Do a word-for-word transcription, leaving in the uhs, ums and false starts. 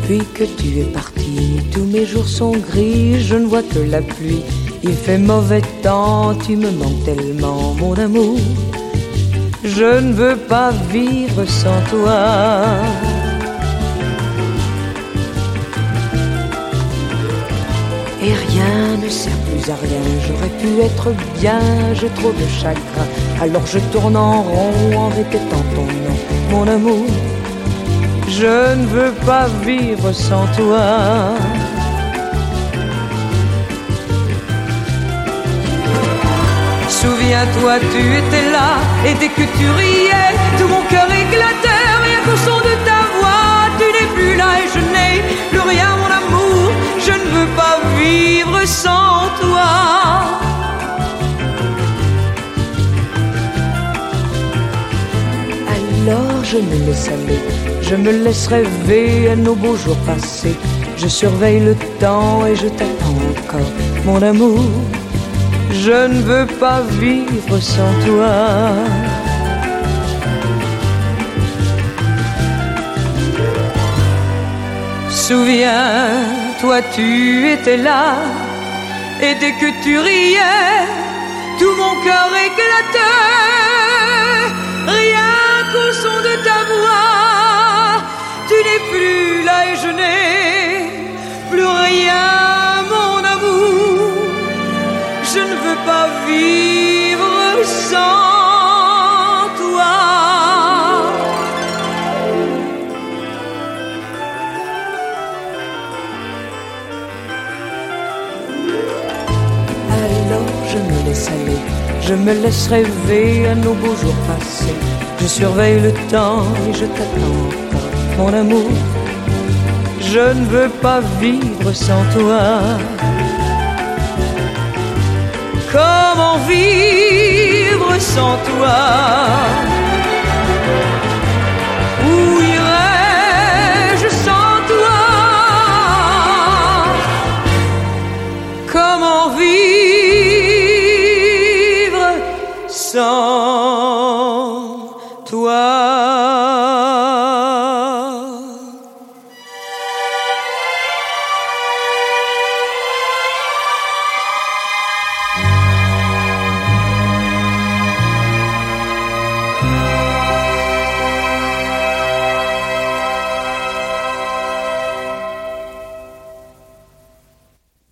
Depuis que tu es parti, tous mes jours sont gris, je ne vois que la pluie. Il fait mauvais temps, tu me manques tellement, mon amour. Je ne veux pas vivre sans toi. Et rien ne sert plus à rien, j'aurais pu être bien, j'ai trop de chagrin. Alors je tourne en rond en répétant ton nom, mon amour. Je ne veux pas vivre sans toi. Souviens-toi, tu étais là, et dès que tu riais, tout mon cœur éclatait, rien qu'au son de ta voix. Tu n'es plus là et je n'ai plus rien, mon amour. Je ne veux pas vivre sans toi. Alors je me laisse aller, je me laisse rêver à nos beaux jours passés. Je surveille le temps et je t'attends encore, mon amour. Je ne veux pas vivre sans toi. Souviens-toi, tu étais là, et dès que tu riais, tout mon cœur éclatait. Rien qu'au son de ta voix, tu n'es plus là et je n'ai plus rien, mon amour. Je ne veux pas vivre sans toi. Alors je me laisse aller, je me laisse rêver à nos beaux jours passés. Je surveille le temps et je t'attends encore, mon amour. Je ne veux pas vivre sans toi. Comment vivre sans toi?